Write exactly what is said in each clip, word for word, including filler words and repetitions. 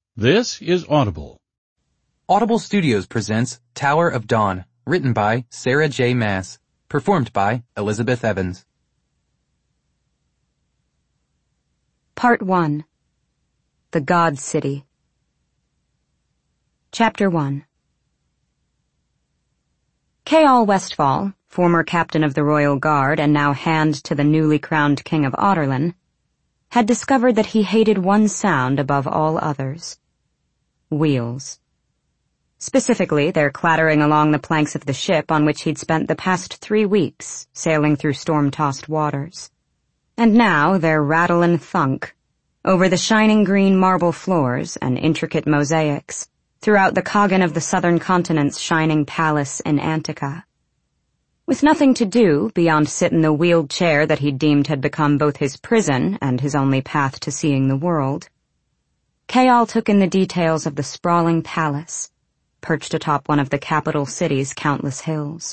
This is Audible. Audible Studios presents Tower of Dawn, written by Sarah J. Maas, performed by Elizabeth Evans. Part one. The God City. Chapter one. Ceol Westfall, former captain of the Royal Guard and now hand to the newly crowned King of Adarlan, had discovered that he hated one sound above all others. Wheels. Specifically, their clattering along the planks of the ship on which he'd spent the past three weeks sailing through storm-tossed waters. And now their rattle and thunk over the shining green marble floors and intricate mosaics throughout the Coggin of the southern continent's shining palace in Antica. With nothing to do beyond sit in the wheeled chair that he deemed had become both his prison and his only path to seeing the world, Ceol took in the details of the sprawling palace, perched atop one of the capital city's countless hills.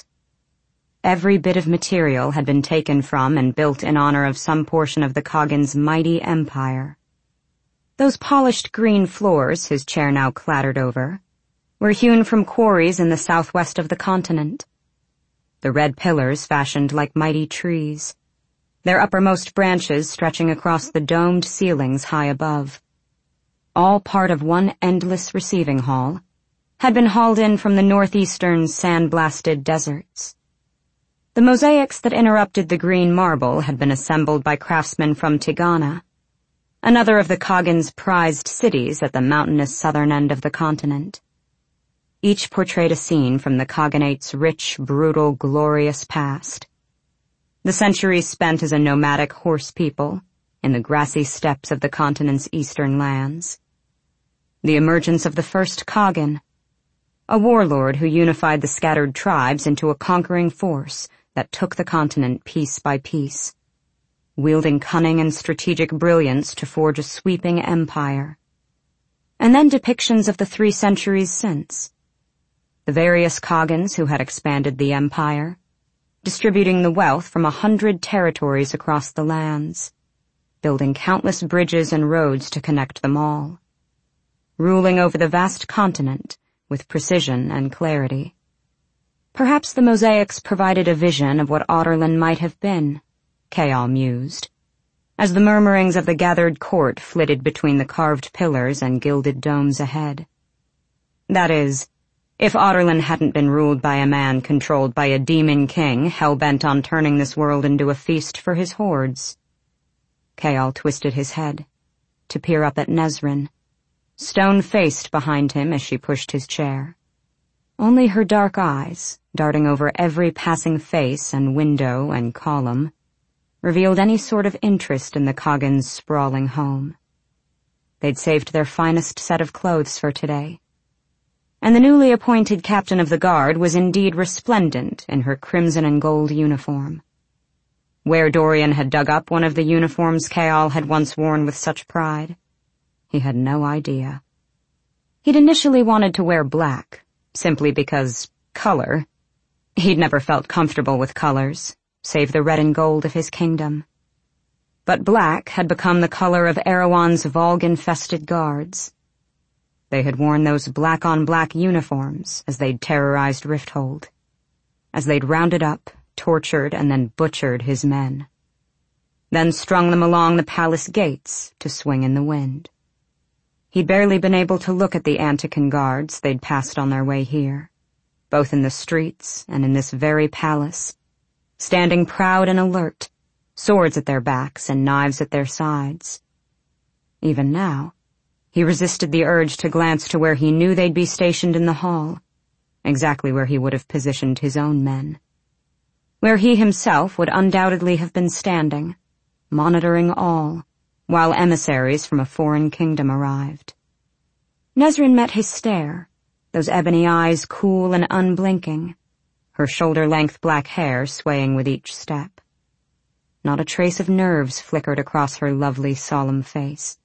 Every bit of material had been taken from and built in honor of some portion of the Coggin's mighty empire. Those polished green floors his chair now clattered over were hewn from quarries in the southwest of the continent. The red pillars fashioned like mighty trees, their uppermost branches stretching across the domed ceilings high above. All part of one endless receiving hall, had been hauled in from the northeastern sand-blasted deserts. The mosaics that interrupted the green marble had been assembled by craftsmen from Tigana, another of the Coggin's prized cities at the mountainous southern end of the continent. Each portrayed a scene from the Cogginate's rich, brutal, glorious past. The centuries spent as a nomadic horse people in the grassy steppes of the continent's eastern lands. The emergence of the first Coggin, a warlord who unified the scattered tribes into a conquering force that took the continent piece by piece, wielding cunning and strategic brilliance to forge a sweeping empire. And then depictions of the three centuries since. The various Coggins who had expanded the empire, distributing the wealth from a hundred territories across the lands, building countless bridges and roads to connect them all, ruling over the vast continent with precision and clarity. Perhaps the mosaics provided a vision of what Adarlan might have been, Ceol mused, as the murmurings of the gathered court flitted between the carved pillars and gilded domes ahead. That is, if Adarlan hadn't been ruled by a man controlled by a demon king hell-bent on turning this world into a feast for his hordes. Ceol twisted his head to peer up at Nesryn, stone-faced behind him as she pushed his chair. Only her dark eyes, darting over every passing face and window and column, revealed any sort of interest in the Coggin's sprawling home. They'd saved their finest set of clothes for today, and the newly appointed captain of the guard was indeed resplendent in her crimson and gold uniform. Where Dorian had dug up one of the uniforms Ceol had once worn with such pride, he had no idea. He'd initially wanted to wear black, simply because color. He'd never felt comfortable with colors, save the red and gold of his kingdom. But black had become the color of Erewhon's Volg-infested guards. They had worn those black-on-black uniforms as they'd terrorized Rifthold, as they'd rounded up, tortured, and then butchered his men, then strung them along the palace gates to swing in the wind. He'd barely been able to look at the Antican guards they'd passed on their way here, both in the streets and in this very palace, standing proud and alert, swords at their backs and knives at their sides. Even now, he resisted the urge to glance to where he knew they'd be stationed in the hall, exactly where he would have positioned his own men, where he himself would undoubtedly have been standing, monitoring all, while emissaries from a foreign kingdom arrived. Nesryn met his stare, those ebony eyes cool and unblinking, her shoulder-length black hair swaying with each step. Not a trace of nerves flickered across her lovely, solemn face.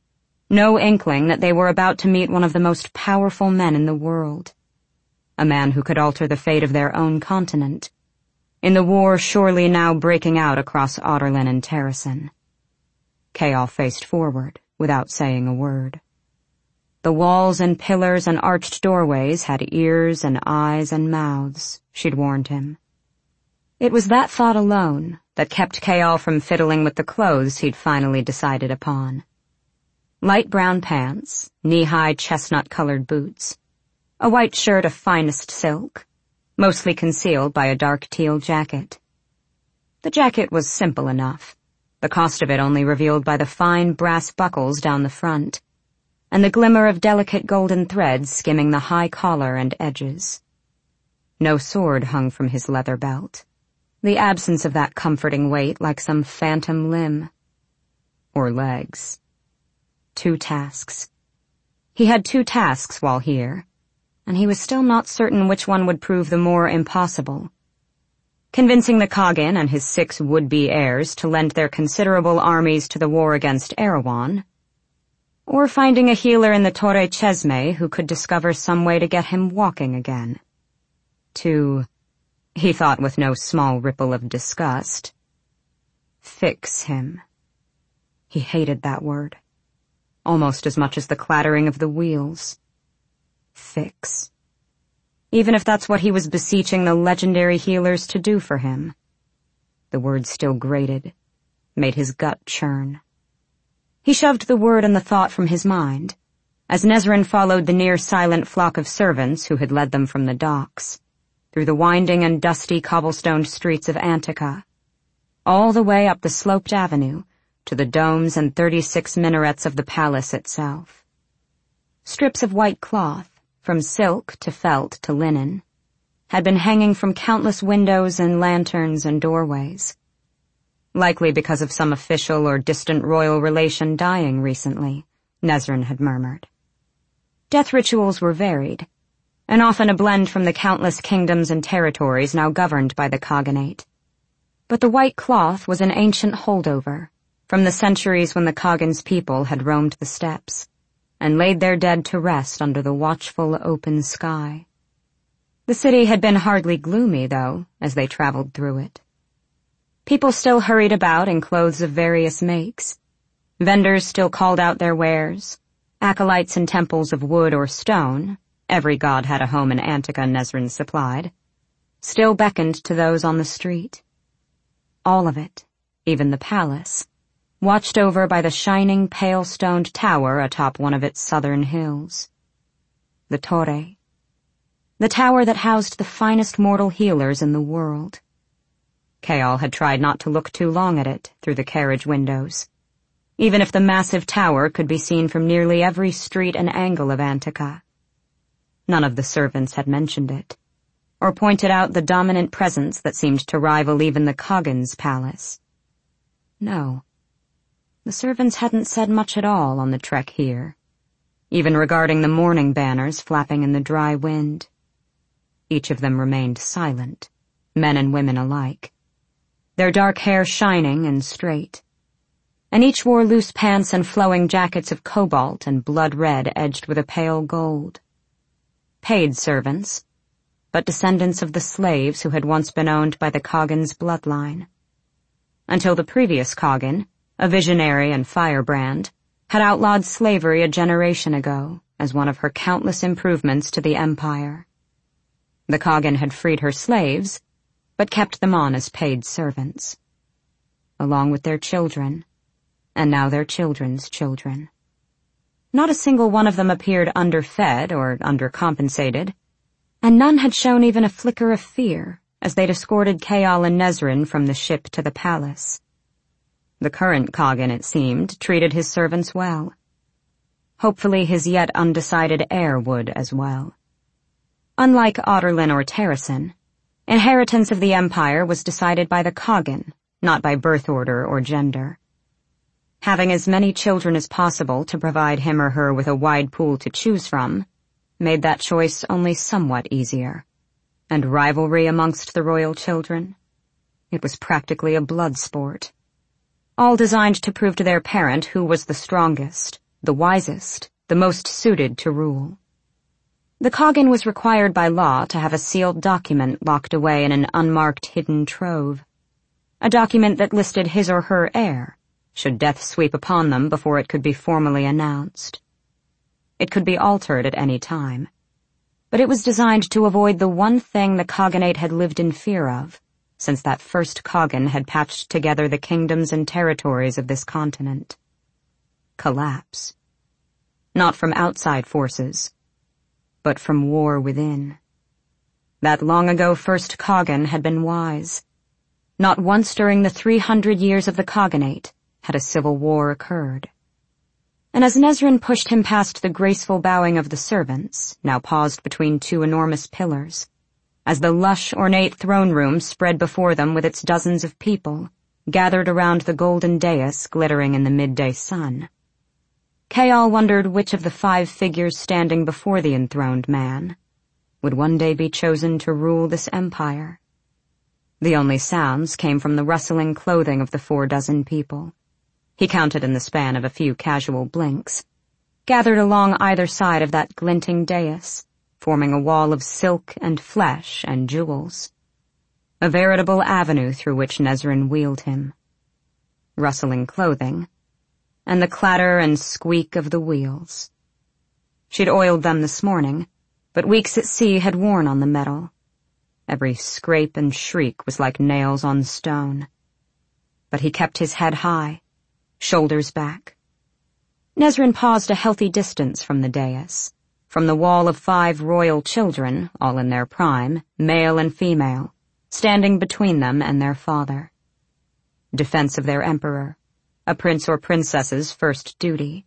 No inkling that they were about to meet one of the most powerful men in the world, a man who could alter the fate of their own continent, in the war surely now breaking out across Adarlan and Terrasen. Ceol faced forward, without saying a word. The walls and pillars and arched doorways had ears and eyes and mouths, she'd warned him. It was that thought alone that kept Kayal from fiddling with the clothes he'd finally decided upon. Light brown pants, knee-high chestnut-colored boots, a white shirt of finest silk, mostly concealed by a dark teal jacket. The jacket was simple enough, the cost of it only revealed by the fine brass buckles down the front, and the glimmer of delicate golden threads skimming the high collar and edges. No sword hung from his leather belt, the absence of that comforting weight like some phantom limb. Or legs. Two tasks. He had two tasks while here, and he was still not certain which one would prove the more impossible. Convincing the Khagan and his six would-be heirs to lend their considerable armies to the war against Erewhon, or finding a healer in the Torre Chesme who could discover some way to get him walking again. To, he thought with no small ripple of disgust, fix him. He hated that word, almost as much as the clattering of the wheels. Fix. Even if that's what he was beseeching the legendary healers to do for him. The word still grated, made his gut churn. He shoved the word and the thought from his mind, as Nezrin followed the near-silent flock of servants who had led them from the docks, through the winding and dusty cobblestoned streets of Antica, all the way up the sloped avenue to the domes and thirty-six minarets of the palace itself. Strips of white cloth, from silk to felt to linen, had been hanging from countless windows and lanterns and doorways, likely because of some official or distant royal relation dying recently, Nezrin had murmured. Death rituals were varied, and often a blend from the countless kingdoms and territories now governed by the Khaganate. But the white cloth was an ancient holdover from the centuries when the Khagan's people had roamed the steppes and laid their dead to rest under the watchful open sky. The city had been hardly gloomy, though, as they traveled through it. People still hurried about in clothes of various makes. Vendors still called out their wares. Acolytes in temples of wood or stone, every god had a home in Antica, Nezrin supplied, still beckoned to those on the street. All of it, even the palace, watched over by the shining pale-stoned tower atop one of its southern hills. The Torre. The tower that housed the finest mortal healers in the world. Kayal had tried not to look too long at it through the carriage windows, even if the massive tower could be seen from nearly every street and angle of Antica. None of the servants had mentioned it, or pointed out the dominant presence that seemed to rival even the Khagan's palace. No. The servants hadn't said much at all on the trek here, even regarding the mourning banners flapping in the dry wind. Each of them remained silent, men and women alike, their dark hair shining and straight, and each wore loose pants and flowing jackets of cobalt and blood red edged with a pale gold. Paid servants, but descendants of the slaves who had once been owned by the Khagan's bloodline. Until the previous Khagan, a visionary and firebrand, had outlawed slavery a generation ago as one of her countless improvements to the empire. The Khagan had freed her slaves, but kept them on as paid servants, along with their children, and now their children's children. Not a single one of them appeared underfed or undercompensated, and none had shown even a flicker of fear as they'd escorted Kayal and Nezrin from the ship to the palace. The current Khagan, it seemed, treated his servants well. Hopefully his yet undecided heir would as well. Unlike Otterlin or Terrasen, inheritance of the empire was decided by the Khagan, not by birth order or gender. Having as many children as possible to provide him or her with a wide pool to choose from made that choice only somewhat easier. And rivalry amongst the royal children? It was practically a blood sport, all designed to prove to their parent who was the strongest, the wisest, the most suited to rule. The Khagan was required by law to have a sealed document locked away in an unmarked hidden trove, a document that listed his or her heir, should death sweep upon them before it could be formally announced. It could be altered at any time. But it was designed to avoid the one thing the Khaganate had lived in fear of, since that first Khagan had patched together the kingdoms and territories of this continent. Collapse. Not from outside forces, but from war within. That long-ago first Khagan had been wise. Not once during the three hundred years of the Khaganate had a civil war occurred. And as Nezran pushed him past the graceful bowing of the servants, now paused between two enormous pillars, as the lush, ornate throne room spread before them with its dozens of people, gathered around the golden dais glittering in the midday sun, Kayal wondered which of the five figures standing before the enthroned man would one day be chosen to rule this empire. The only sounds came from the rustling clothing of the four dozen people. He counted in the span of a few casual blinks, gathered along either side of that glinting dais, forming a wall of silk and flesh and jewels. A veritable avenue through which Nezran wheeled him. Rustling clothing, and the clatter and squeak of the wheels. She'd oiled them this morning, but weeks at sea had worn on the metal. Every scrape and shriek was like nails on stone. But he kept his head high, shoulders back. Nezran paused a healthy distance from the dais, from the wall of five royal children, all in their prime, male and female, standing between them and their father. Defense of their emperor, a prince or princess's first duty.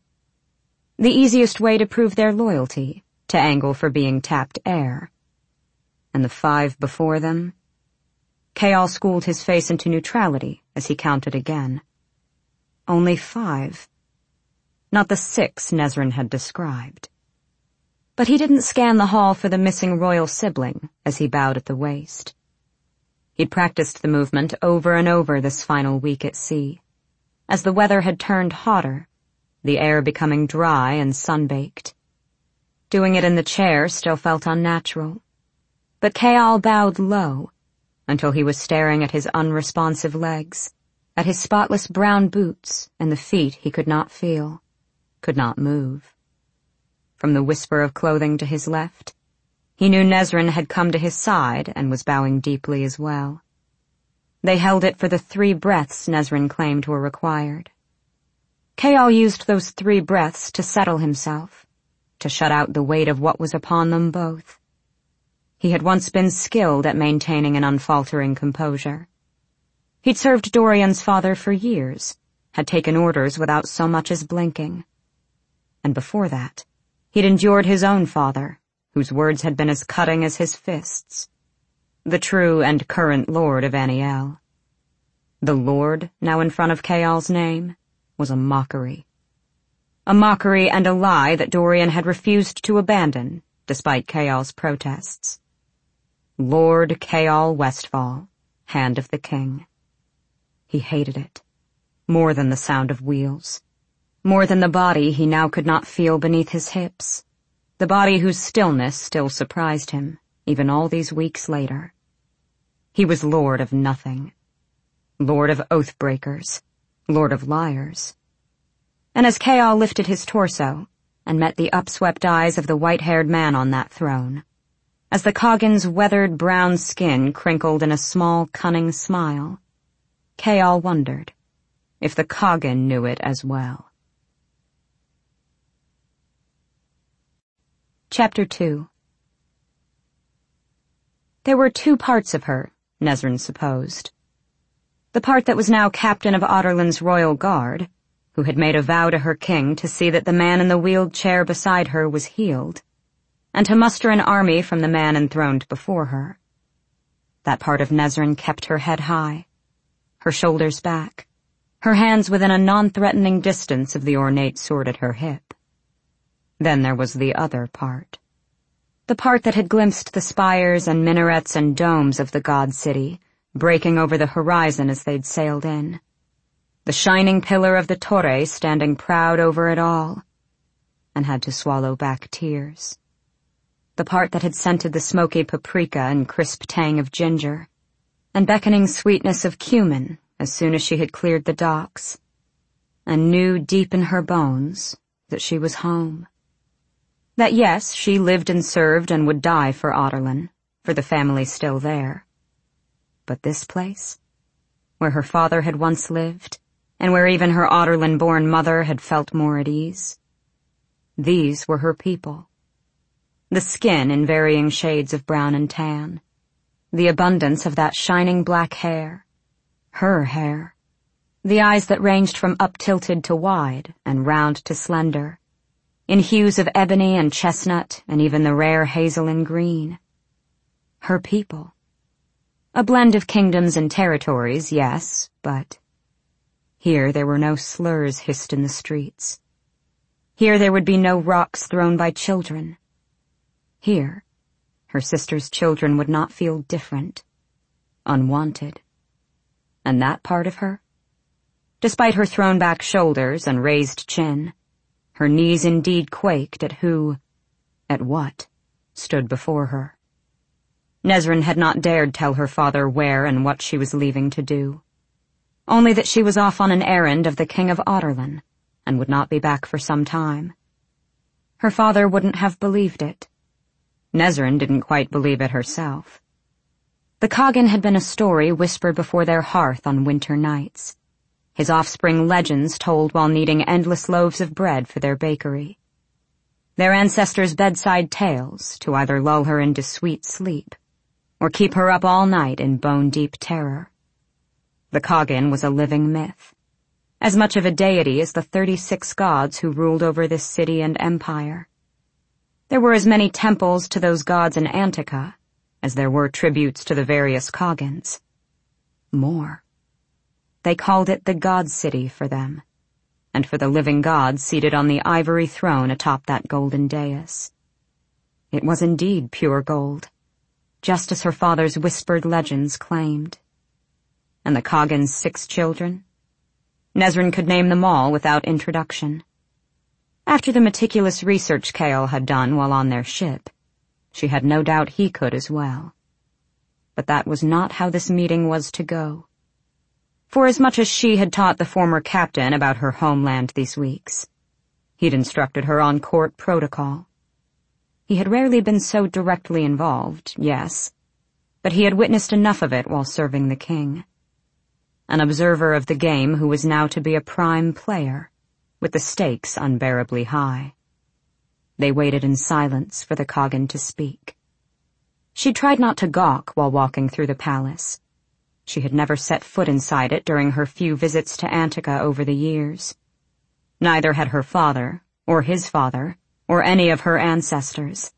The easiest way to prove their loyalty, to angle for being tapped heir. And the five before them? Kayal schooled his face into neutrality as he counted again. Only five. Not the six Nezran had described. But he didn't scan the hall for the missing royal sibling as he bowed at the waist. He'd practiced the movement over and over this final week at sea, as the weather had turned hotter, the air becoming dry and sun-baked. Doing it in the chair still felt unnatural, but Kayal bowed low until he was staring at his unresponsive legs, at his spotless brown boots and the feet he could not feel, could not move. From the whisper of clothing to his left, he knew Nezran had come to his side and was bowing deeply as well. They held it for the three breaths Nezran claimed were required. Kayal used those three breaths to settle himself, to shut out the weight of what was upon them both. He had once been skilled at maintaining an unfaltering composure. He'd served Dorian's father for years, had taken orders without so much as blinking. And before that, he'd endured his own father, whose words had been as cutting as his fists. The true and current Lord of Aniel. The Lord, now in front of Kayal's name, was a mockery. A mockery and a lie that Dorian had refused to abandon, despite Kayal's protests. Lord Kayal Westfall, Hand of the King. He hated it, more than the sound of wheels, more than the body he now could not feel beneath his hips, the body whose stillness still surprised him, even all these weeks later. He was lord of nothing, lord of oath-breakers, lord of liars. And as Kayal lifted his torso and met the upswept eyes of the white-haired man on that throne, as the Khagan's weathered brown skin crinkled in a small, cunning smile, Kayal wondered if the Khagan knew it as well. Chapter two. There were two parts of her, Nezran supposed. The part that was now captain of Adarlan's royal guard, who had made a vow to her king to see that the man in the wheeled chair beside her was healed, and to muster an army from the man enthroned before her. That part of Nezran kept her head high, her shoulders back, her hands within a non-threatening distance of the ornate sword at her hip. Then there was the other part. The part that had glimpsed the spires and minarets and domes of the god city, breaking over the horizon as they'd sailed in. The shining pillar of the Torre standing proud over it all, and had to swallow back tears. The part that had scented the smoky paprika and crisp tang of ginger, and beckoning sweetness of cumin as soon as she had cleared the docks, and knew deep in her bones that she was home. That yes, she lived and served and would die for Adarlan, for the family still there. But this place, where her father had once lived, and where even her Adarlan-born mother had felt more at ease, these were her people. The skin in varying shades of brown and tan, the abundance of that shining black hair, her hair, the eyes that ranged from up-tilted to wide and round to slender, in hues of ebony and chestnut and even the rare hazel and green. Her people. A blend of kingdoms and territories, yes, but here there were no slurs hissed in the streets. Here there would be no rocks thrown by children. Here, her sister's children would not feel different, unwanted. And that part of her? Despite her thrown-back shoulders and raised chin, her knees indeed quaked at who, at what, stood before her. Nesryn had not dared tell her father where and what she was leaving to do. Only that she was off on an errand of the King of Adarlan, and would not be back for some time. Her father wouldn't have believed it. Nesryn didn't quite believe it herself. The Coggin had been a story whispered before their hearth on winter nights, his offspring legends told while kneading endless loaves of bread for their bakery. Their ancestors' bedside tales to either lull her into sweet sleep or keep her up all night in bone-deep terror. The Coggin was a living myth, as much of a deity as the thirty-six gods who ruled over this city and empire. There were as many temples to those gods in Antica as there were tributes to the various Coggins. More. They called it the God City for them, and for the living god seated on the ivory throne atop that golden dais. It was indeed pure gold, just as her father's whispered legends claimed. And the Coggin's six children? Nesryn could name them all without introduction. After the meticulous research Chaol had done while on their ship, she had no doubt he could as well. But that was not how this meeting was to go. For as much as she had taught the former captain about her homeland these weeks, he'd instructed her on court protocol. He had rarely been so directly involved, yes, but he had witnessed enough of it while serving the king. An observer of the game who was now to be a prime player, with the stakes unbearably high. They waited in silence for the Coggin to speak. She tried not to gawk while walking through the palace. She had never set foot inside it during her few visits to Antica over the years. Neither had her father, or his father, or any of her ancestors.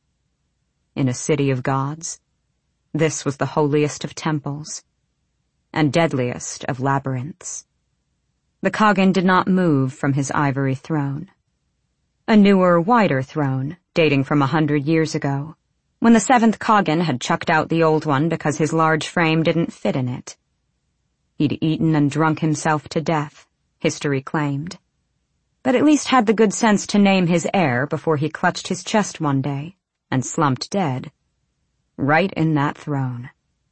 In a city of gods, this was the holiest of temples, and deadliest of labyrinths. The Coggin did not move from his ivory throne. A newer, wider throne, dating from a hundred years ago, when the seventh Coggin had chucked out the old one because his large frame didn't fit in it. He'd eaten and drunk himself to death, history claimed, but at least had the good sense to name his heir before he clutched his chest one day and slumped dead, right in that throne.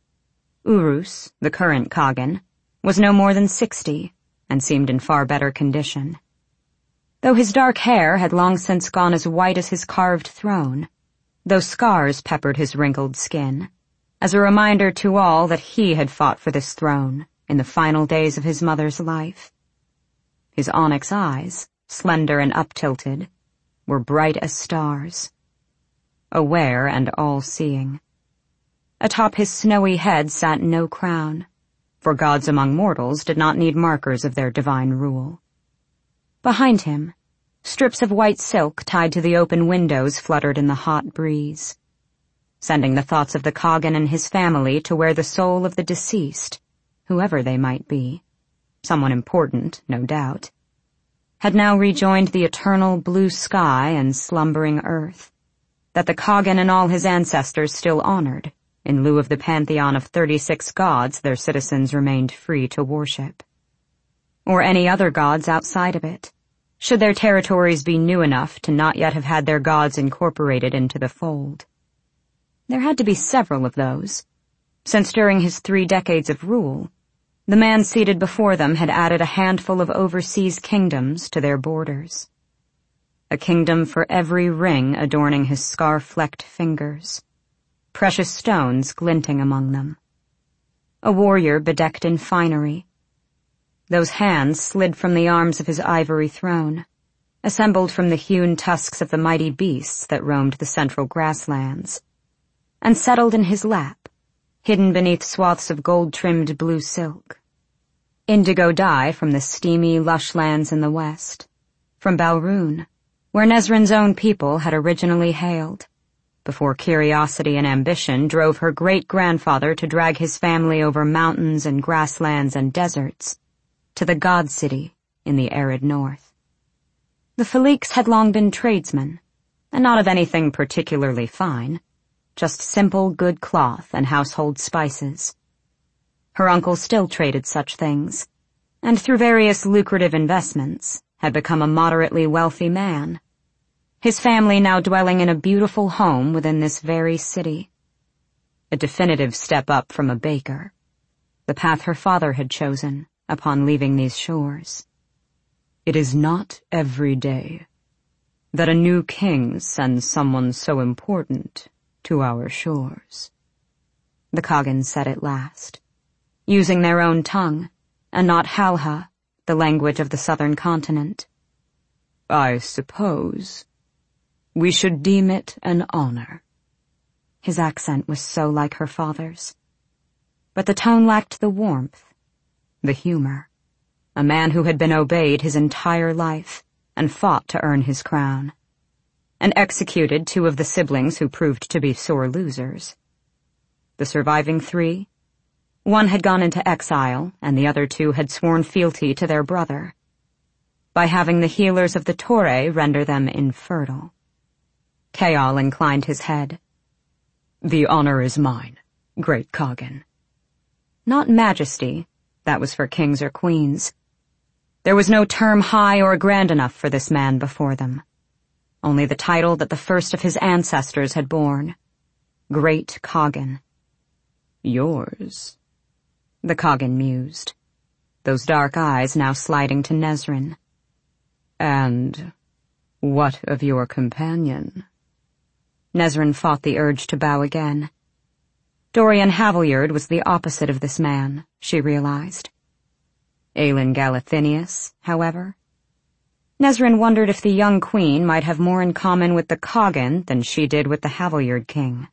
Urus, the current Coggin, was no more than sixty, and seemed in far better condition. Though his dark hair had long since gone as white as his carved throne, though scars peppered his wrinkled skin, as a reminder to all that he had fought for this throne in the final days of his mother's life. His onyx eyes, slender and up-tilted, were bright as stars, aware and all-seeing. Atop his snowy head sat no crown, for gods among mortals did not need markers of their divine rule. Behind him, strips of white silk tied to the open windows fluttered in the hot breeze, sending the thoughts of the Coggin and his family to where the soul of the deceased, whoever they might be, someone important, no doubt, had now rejoined the eternal blue sky and slumbering earth, that the Coggin and all his ancestors still honored, in lieu of the pantheon of thirty-six gods their citizens remained free to worship. Or any other gods outside of it, should their territories be new enough to not yet have had their gods incorporated into the fold. There had to be several of those, since during his three decades of rule, the man seated before them had added a handful of overseas kingdoms to their borders. a kingdom for every ring adorning his scar-flecked fingers, precious stones glinting among them. A warrior bedecked in finery. Those hands slid from the arms of his ivory throne, assembled from the hewn tusks of the mighty beasts that roamed the central grasslands, and settled in his lap, hidden beneath swaths of gold-trimmed blue silk. Indigo dye from the steamy, lush lands in the west, from Balrún, where Nesrin's own people had originally hailed, before curiosity and ambition drove her great-grandfather to drag his family over mountains and grasslands and deserts, to the God City in the arid north. The Faliks had long been tradesmen, and not of anything particularly fine, just simple good cloth and household spices. Her uncle still traded such things, and through various lucrative investments had become a moderately wealthy man, his family now dwelling in a beautiful home within this very city. A definitive step up from a baker, the path her father had chosen upon leaving these shores. It is not every day that a new king sends someone so important to our shores. The Coggins said at last, using their own tongue, and not Halha, the language of the southern continent. I suppose we should deem it an honor. His accent was so like her father's. But the tone lacked the warmth, the humor. A man who had been obeyed his entire life and fought to earn his crown, and executed two of the siblings who proved to be sore losers. The surviving three, one had gone into exile, and the other two had sworn fealty to their brother, by having the healers of the Torre render them infertile. Chaol inclined his head. The honor is mine, great Coggin. Not majesty, that was for kings or queens. There was no term high or grand enough for this man before them. Only the title that the first of his ancestors had borne, Great Coggin. Yours, the Coggin mused, those dark eyes now sliding to Nesrin. And what of your companion? Nesrin fought the urge to bow again. Dorian Haviljard was the opposite of this man, she realized. Aelin Galathinius, however. Nesrin wondered if the young queen might have more in common with the Coggin than she did with the Haviljard king.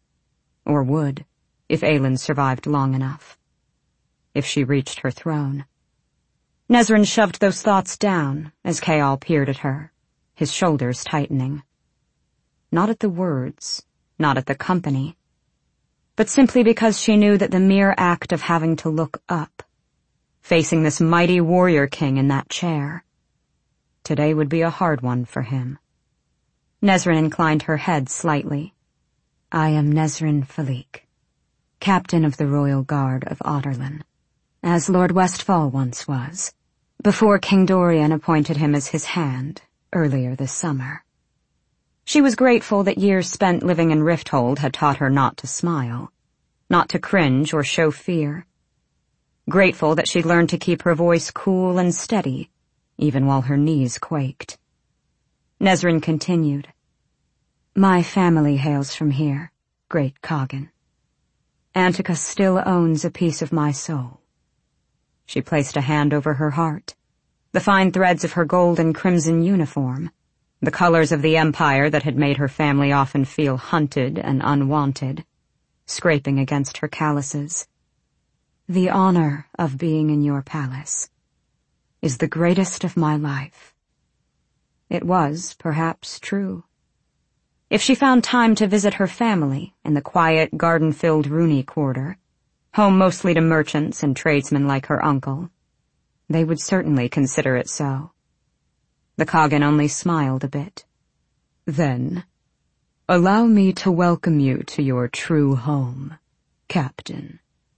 Or would, if Aelin survived long enough. If she reached her throne. Nesrin shoved those thoughts down as Chaol peered at her, his shoulders tightening. Not at the words, not at the company, but simply because she knew that the mere act of having to look up, facing this mighty warrior king in that chair, today would be a hard one for him. Nesrin inclined her head slightly. I am Nesrin Falik, captain of the Royal Guard of Adarlan, as Lord Westfall once was, before King Dorian appointed him as his hand earlier this summer. She was grateful that years spent living in Rifthold had taught her not to smile, not to cringe or show fear. Grateful that she'd learned to keep her voice cool and steady, even while her knees quaked. Nesrin continued. My family hails from here, great Coggin. Antica still owns a piece of my soul. She placed a hand over her heart, the fine threads of her gold and crimson uniform, the colors of the empire that had made her family often feel hunted and unwanted, scraping against her calluses. The honor of being in your palace is the greatest of my life. It was, perhaps, true. If she found time to visit her family in the quiet, garden-filled Rooney quarter, home mostly to merchants and tradesmen like her uncle, they would certainly consider it so. The Coggin only smiled a bit. Then, allow me to welcome you to your true home, Captain.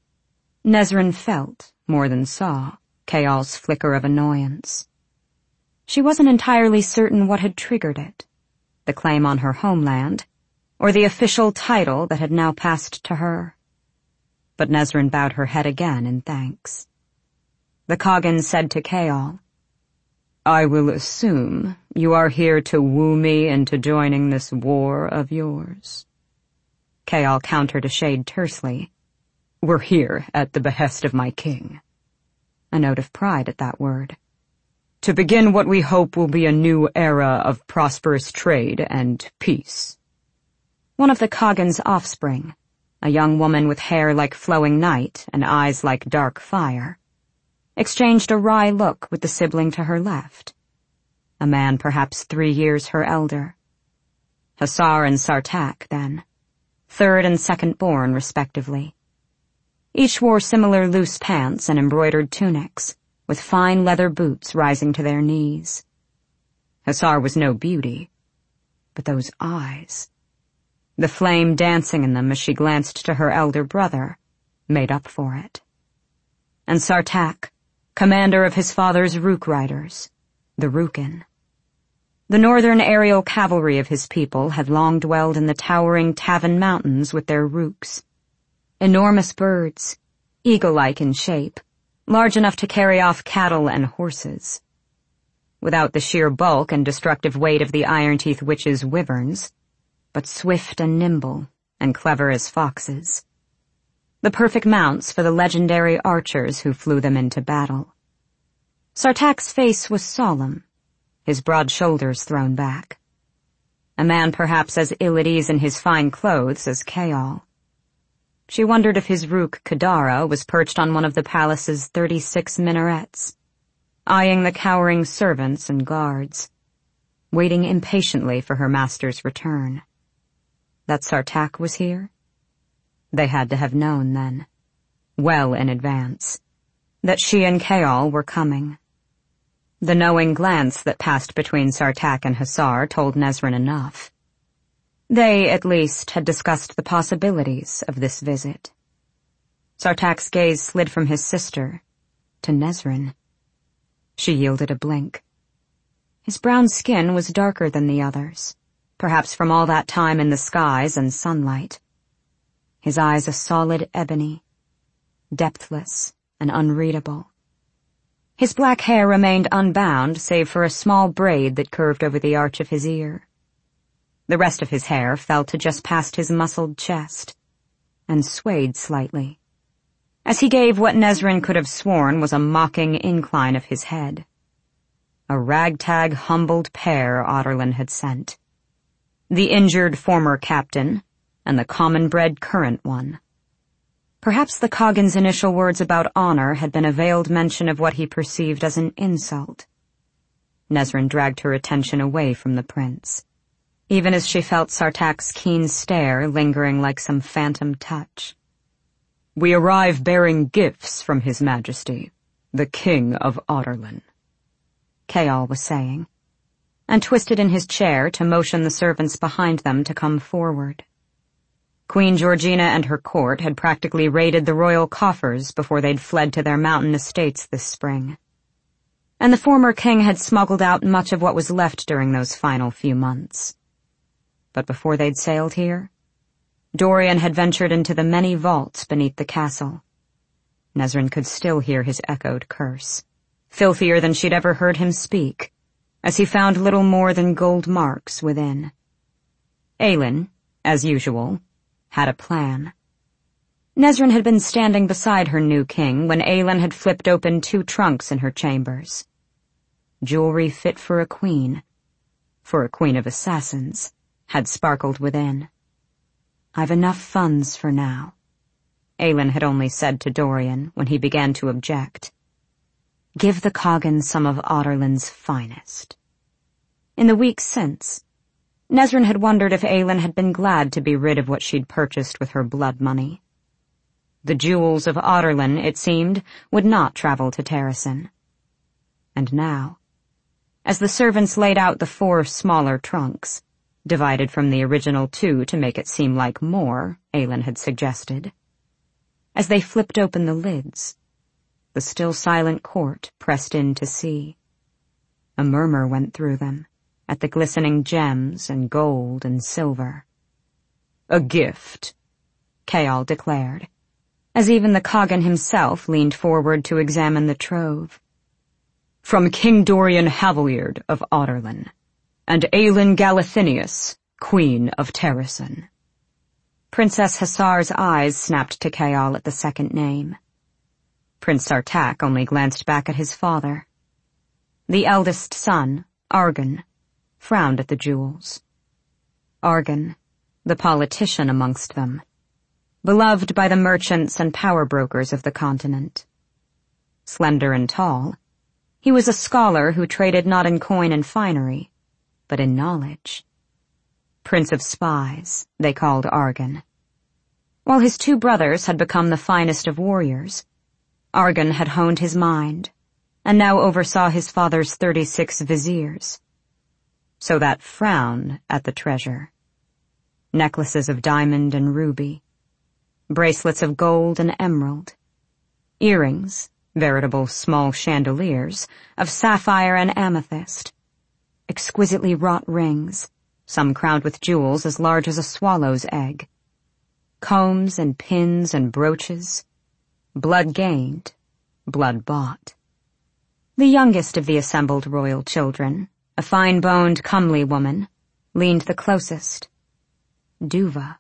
Nesrin felt, more than saw, Chaol's flicker of annoyance. She wasn't entirely certain what had triggered it, the claim on her homeland, or the official title that had now passed to her. But Nesrin bowed her head again in thanks. The Coggin said to Chaol, I will assume you are here to woo me into joining this war of yours. Chaol countered a shade tersely. We're here at the behest of my king. A note of pride at that word. To begin what we hope will be a new era of prosperous trade and peace. One of the Khagan's offspring, a young woman with hair like flowing night and eyes like dark fire, exchanged a wry look with the sibling to her left, a man perhaps three years her elder. Hussar and Sartaq, then, third and second born, respectively. Each wore similar loose pants and embroidered tunics, with fine leather boots rising to their knees. Hussar was no beauty, but those eyes, the flame dancing in them as she glanced to her elder brother, made up for it. And Sartaq, commander of his father's Rook riders, the Rookin. The northern aerial cavalry of his people had long dwelled in the towering Tavan Mountains with their Rooks. Enormous birds, eagle-like in shape, large enough to carry off cattle and horses. Without the sheer bulk and destructive weight of the Iron-Teeth Witch's wyverns, but swift and nimble and clever as foxes. The perfect mounts for the legendary archers who flew them into battle. Sartaq's face was solemn, his broad shoulders thrown back. A man perhaps as ill at ease in his fine clothes as Chaol. She wondered if his Rook Kadara was perched on one of the palace's thirty-six minarets, eyeing the cowering servants and guards, waiting impatiently for her master's return. That Sartaq was here? They had to have known then, well in advance, that she and Chaol were coming. The knowing glance that passed between Sartaq and Hussar told Nesryn enough. They, at least, had discussed the possibilities of this visit. Sartaq's gaze slid from his sister to Nesryn. She yielded a blink. His brown skin was darker than the others, perhaps from all that time in the skies and sunlight. His eyes a solid ebony, depthless and unreadable. His black hair remained unbound save for a small braid that curved over the arch of his ear. The rest of his hair fell to just past his muscled chest, and swayed slightly, as he gave what Nesryn could have sworn was a mocking incline of his head. A ragtag, humbled pair Adarlan had sent. The injured former captain, and the common-bred current one. Perhaps the Khagan's initial words about honor had been a veiled mention of what he perceived as an insult. Nesryn dragged her attention away from the prince, even as she felt Sartaq's keen stare lingering like some phantom touch. We arrive bearing gifts from His Majesty, the King of Adarlan, Chaol was saying, and twisted in his chair to motion the servants behind them to come forward. Queen Georgina and her court had practically raided the royal coffers before they'd fled to their mountain estates this spring. And the former king had smuggled out much of what was left during those final few months. But before they'd sailed here, Dorian had ventured into the many vaults beneath the castle. Nesryn could still hear his echoed curse, filthier than she'd ever heard him speak, as he found little more than gold marks within. Aelin, as usual, had a plan. Nesryn had been standing beside her new king when Aelin had flipped open two trunks in her chambers. Jewelry fit for a queen, for a queen of assassins, had sparkled within. I've enough funds for now, Aelin had only said to Dorian when he began to object. Give the Khagan some of Adarlan's finest. In the weeks since, Nesryn had wondered if Aelin had been glad to be rid of what she'd purchased with her blood money. The jewels of Adarlan, it seemed, would not travel to Terrasen. And now, as the servants laid out the four smaller trunks, divided from the original two to make it seem like more, Aelin had suggested, as they flipped open the lids, the still silent court pressed in to see. A murmur went through them, at the glistening gems and gold and silver. A gift, Chaol declared, as even the Khagan himself leaned forward to examine the trove. from King Dorian Haviliard of Adarlan, and Aelin Galathinius, Queen of Terrasen." Princess Hasar's eyes snapped to Chaol at the second name. Prince Sartaq only glanced back at his father. The eldest son, Argan, frowned at the jewels. Argan, the politician amongst them, beloved by the merchants and power brokers of the continent. Slender and tall, he was a scholar who traded not in coin and finery, but in knowledge. Prince of Spies, they called Argan. While his two brothers had become the finest of warriors, Argan had honed his mind, and now oversaw his father's thirty-six viziers. So that frown at the treasure. Necklaces of diamond and ruby, bracelets of gold and emerald, earrings, veritable small chandeliers, of sapphire and amethyst, exquisitely wrought rings, some crowned with jewels as large as a swallow's egg, combs and pins and brooches, blood gained, blood bought. The youngest of the assembled royal children, a fine-boned, comely woman, leaned the closest. Duva.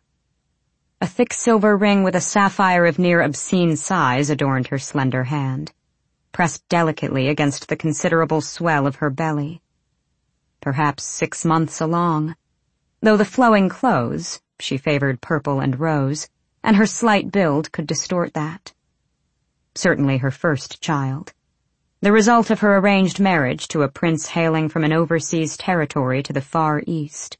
A thick silver ring with a sapphire of near obscene size adorned her slender hand, pressed delicately against the considerable swell of her belly. Perhaps six months along, though the flowing clothes, she favored purple and rose, and her slight build could distort that. Certainly her first child, the result of her arranged marriage to a prince hailing from an overseas territory to the far east.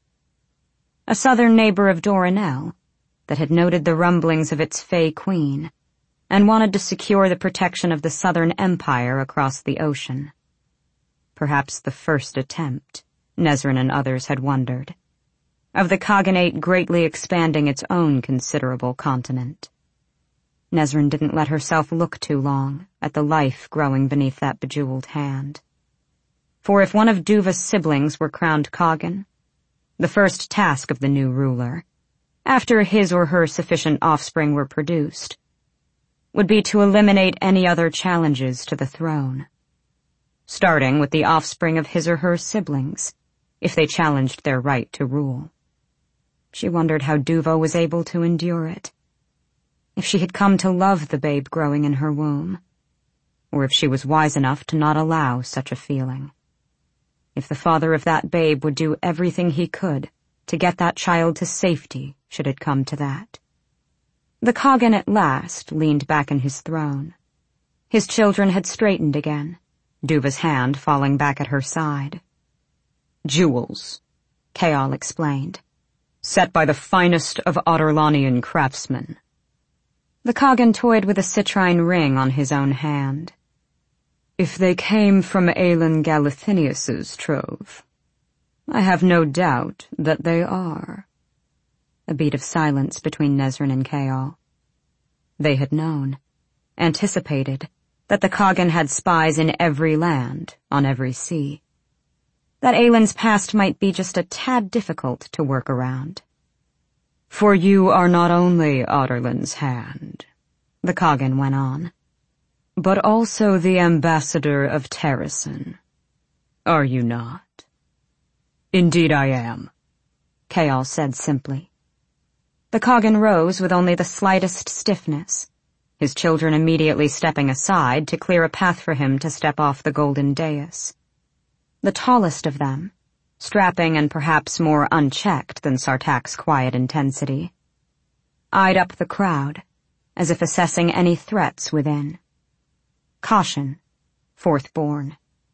A southern neighbor of Doranel that had noted the rumblings of its Fey queen and wanted to secure the protection of the southern empire across the ocean. Perhaps the first attempt, Nezran and others had wondered, of the Khaganate greatly expanding its own considerable continent. Nezran didn't let herself look too long at the life growing beneath that bejeweled hand. For if one of Duva's siblings were crowned Khagan, the first task of the new ruler, after his or her sufficient offspring were produced, would be to eliminate any other challenges to the throne, starting with the offspring of his or her siblings, if they challenged their right to rule. She wondered how Duva was able to endure it, if she had come to love the babe growing in her womb, or if she was wise enough to not allow such a feeling. If the father of that babe would do everything he could to get that child to safety should it come to that. The Khagan at last leaned back in his throne. His children had straightened again, Duva's hand falling back at her side. "Jewels," Chaol explained, "set by the finest of Adarlanian craftsmen." The Khagan toyed with a citrine ring on his own hand. "If they came from Aelin Galathinius's trove, I have no doubt that they are." A beat of silence between Nezran and Chaol. They had known, anticipated, that the Khagan had spies in every land, on every sea. That Aelin's past might be just a tad difficult to work around. "For you are not only Adarlan's hand," the Khagan went on, "but also the ambassador of Terrasen. Are you not?" "Indeed I am," Chaol said simply. The Khagan rose with only the slightest stiffness, his children immediately stepping aside to clear a path for him to step off the golden dais. The tallest of them, strapping and perhaps more unchecked than Sartaq's quiet intensity, eyed up the crowd, as if assessing any threats within. Caution, fourth born.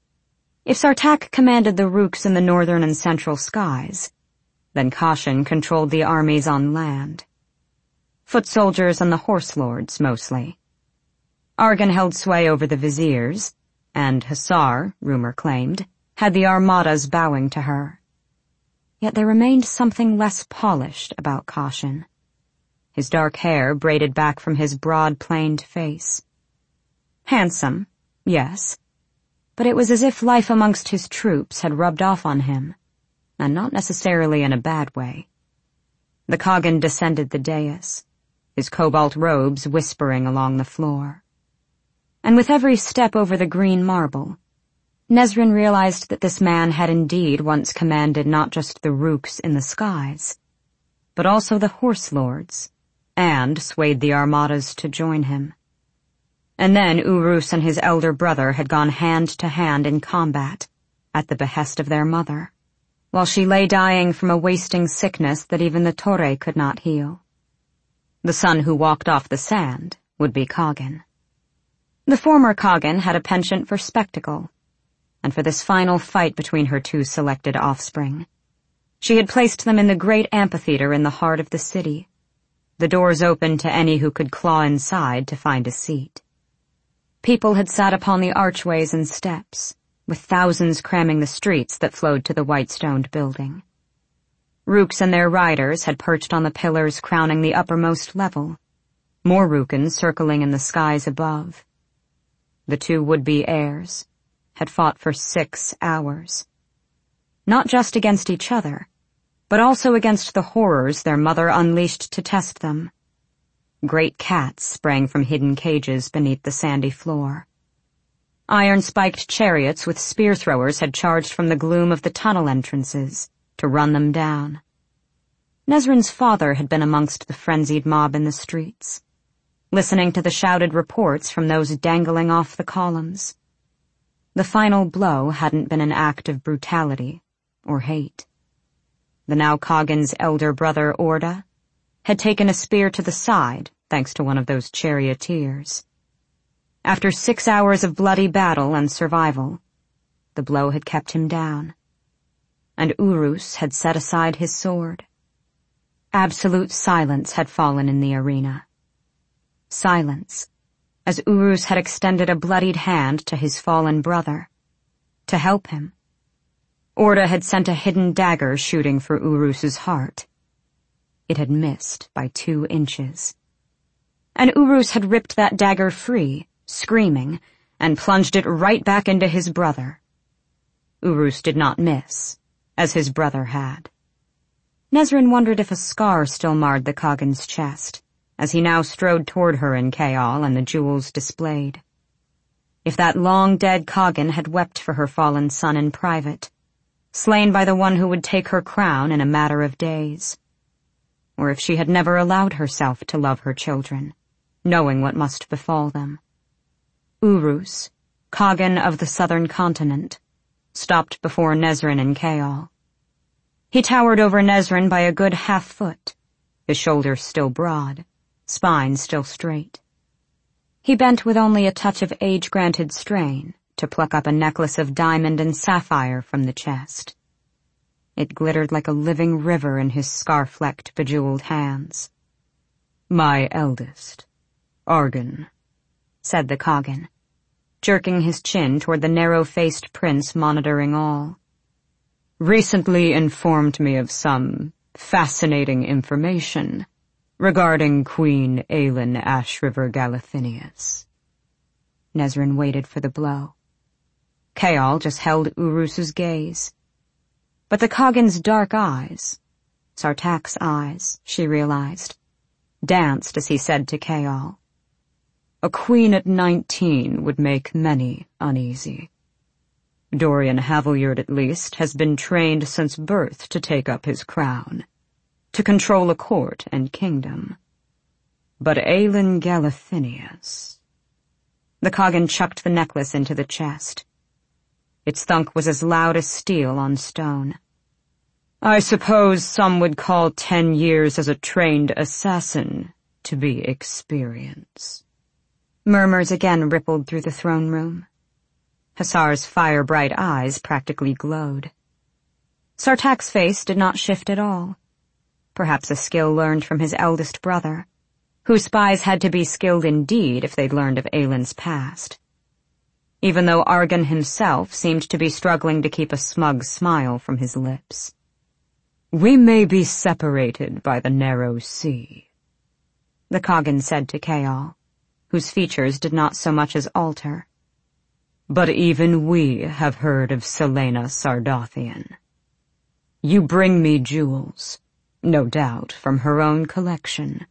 If Sartaq commanded the Rooks in the northern and central skies, then Caution controlled the armies on land. Foot soldiers and the horse lords, mostly. Argan held sway over the viziers, and Hasar, rumor claimed, had the armadas bowing to her. Yet there remained something less polished about Caution. His dark hair braided back from his broad, planed face. Handsome, yes, but it was as if life amongst his troops had rubbed off on him, and not necessarily in a bad way. The Khagan descended the dais, his cobalt robes whispering along the floor. And with every step over the green marble, Nesryn realized that this man had indeed once commanded not just the Rooks in the skies, but also the Horse Lords, and swayed the armadas to join him. And then Urus and his elder brother had gone hand to hand in combat, at the behest of their mother, while she lay dying from a wasting sickness that even the Torre could not heal. The son who walked off the sand would be Kaghan. The former Kaghan had a penchant for spectacle, and for this final fight between her two selected offspring, she had placed them in the great amphitheater in the heart of the city, the doors open to any who could claw inside to find a seat. People had sat upon the archways and steps, with thousands cramming the streets that flowed to the white-stoned building. Rooks and their riders had perched on the pillars crowning the uppermost level, more Rookans circling in the skies above. The two would-be heirs had fought for six hours. Not just against each other, but also against the horrors their mother unleashed to test them. Great cats sprang from hidden cages beneath the sandy floor. Iron-spiked chariots with spear-throwers had charged from the gloom of the tunnel entrances to run them down. Nesryn's father had been amongst the frenzied mob in the streets, listening to the shouted reports from those dangling off the columns. The final blow hadn't been an act of brutality or hate. The now Kaghan's elder brother, Orda, had taken a spear to the side thanks to one of those charioteers. After six hours of bloody battle and survival, the blow had kept him down, and Urus had set aside his sword. Absolute silence had fallen in the arena. Silence, as Urus had extended a bloodied hand to his fallen brother, to help him. Orda had sent a hidden dagger shooting for Urus's heart. It had missed by two inches. And Urus had ripped that dagger free, screaming, and plunged it right back into his brother. Urus did not miss, as his brother had. Nesryn wondered if a scar still marred the Kaghan's chest, as he now strode toward her in Kayal and the jewels displayed. If that long-dead Kaghan had wept for her fallen son in private, slain by the one who would take her crown in a matter of days, or if she had never allowed herself to love her children, knowing what must befall them. Urus, Kaghan of the southern continent, stopped before Nesryn in Kayal. He towered over Nesryn by a good half foot, his shoulders still broad, spine still straight. He bent with only a touch of age-granted strain to pluck up a necklace of diamond and sapphire from the chest. It glittered like a living river in his scar-flecked, bejeweled hands. "My eldest, Arghun," said the Kaghan, jerking his chin toward the narrow-faced prince monitoring all, "recently informed me of some fascinating information regarding Queen Aelin Ashriver Galathinius." Nesryn waited for the blow. Kayal just held Urus's gaze. But the Kaghan's dark eyes, Sartak's eyes, she realized, danced as he said to Kayal, "A queen at nineteen would make many uneasy. Dorian Havilyard, at least, has been trained since birth to take up his crown, to control a court and kingdom. But Aelin Galathinius..." The Kaghan chucked the necklace into the chest. Its thunk was as loud as steel on stone. "I suppose some would call ten years as a trained assassin to be experience." Murmurs again rippled through the throne room. Hasar's fire-bright eyes practically glowed. Sartak's face did not shift at all. Perhaps a skill learned from his eldest brother, whose spies had to be skilled indeed if they'd learned of Aelin's past. Even though Arghun himself seemed to be struggling to keep a smug smile from his lips. "We may be separated by the narrow sea," the Kaghan said to Kayal, whose features did not so much as alter. "But even we have heard of Celaena Sardathian. You bring me jewels, no doubt from her own collection.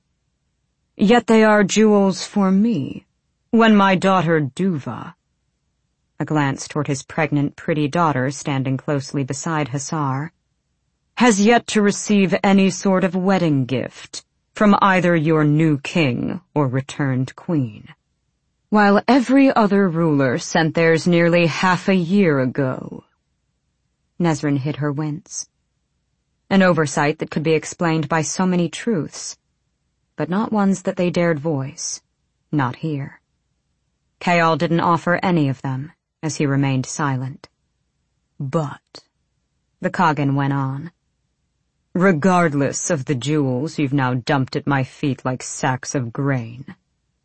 Yet they are jewels for me, when my daughter Duva..." a glance toward his pregnant, pretty daughter standing closely beside Hasar, has yet to receive any sort of wedding gift from either your new king or returned queen, while every other ruler sent theirs nearly half a year ago. Nesryn hid her wince. An oversight that could be explained by so many truths, but not ones that they dared voice, not here. Kayal didn't offer any of them, as he remained silent. But, the Khagan went on, regardless of the jewels you've now dumped at my feet like sacks of grain,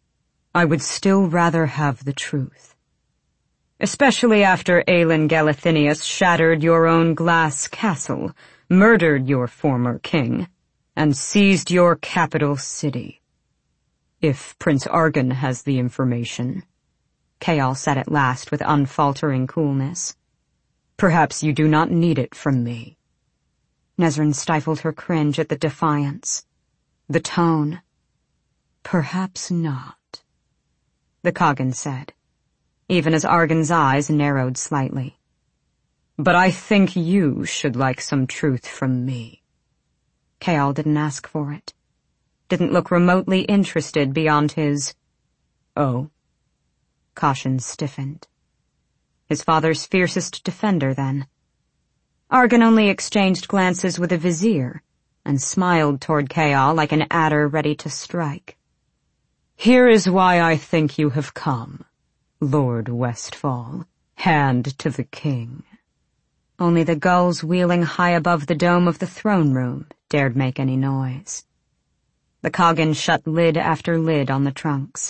I would still rather have the truth. Especially after Aelin Galathinius shattered your own glass castle, murdered your former king, and seized your capital city. If Prince Argan has the information, Kayal said at last with unfaltering coolness, perhaps you do not need it from me. Nesryn stifled her cringe at the defiance. The tone. Perhaps not, the Khagan said, even as Argan's eyes narrowed slightly. But I think you should like some truth from me. Kayal didn't ask for it. Didn't look remotely interested beyond his, oh. Caution stiffened. His father's fiercest defender, then. Argan only exchanged glances with a vizier, and smiled toward Kayal like an adder ready to strike. Here is why I think you have come, Lord Westfall. Hand to the king. Only the gulls wheeling high above the dome of the throne room dared make any noise. The Khagan shut lid after lid on the trunks.